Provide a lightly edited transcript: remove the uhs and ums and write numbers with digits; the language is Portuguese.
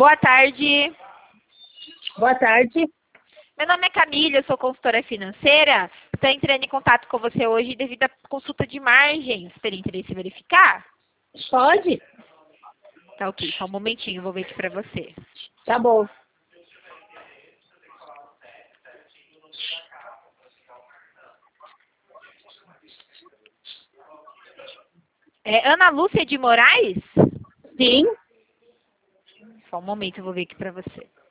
Boa tarde. Boa tarde. Meu nome é Camila, eu sou consultora financeira. Estou entrando em contato com você hoje devido à consulta de margens. Teria interesse em verificar? Pode? Tá ok, só um momentinho, eu vou ver aqui para você. Tá bom. É Ana Lúcia de Moraes? Sim. Só um momento, eu vou ver aqui para você.